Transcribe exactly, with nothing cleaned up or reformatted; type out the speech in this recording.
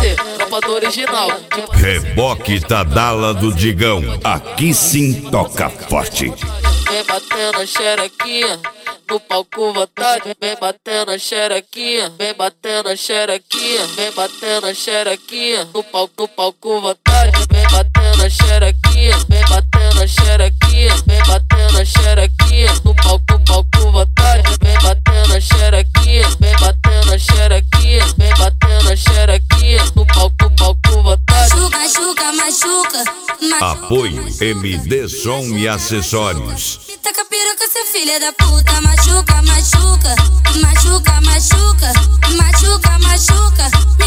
vontade, tropa do original. Reboque Tadala do Digão, aqui sim toca forte. Vem batendo a xerequinha, no palco vontade. Vem batendo a xerequinha, vem batendo a xerequinha, vem batendo a xerequinha, no palco, no palco vontade. Vem batendo a xerequinha, vem batendo a xerequinha, vem batendo a xerequinha, no palco, no palco vontade. Vem batendo a xerequinha, vem batendo a xerequinha, vem batendo a xerequinha, no palco, no palco vontade. Machuca, machuca, machuca, machuca. Apoio M D Som e Acessórios. Me taca piroca, seu filho da puta. Machuca, machuca, machuca, machuca, machuca, machuca.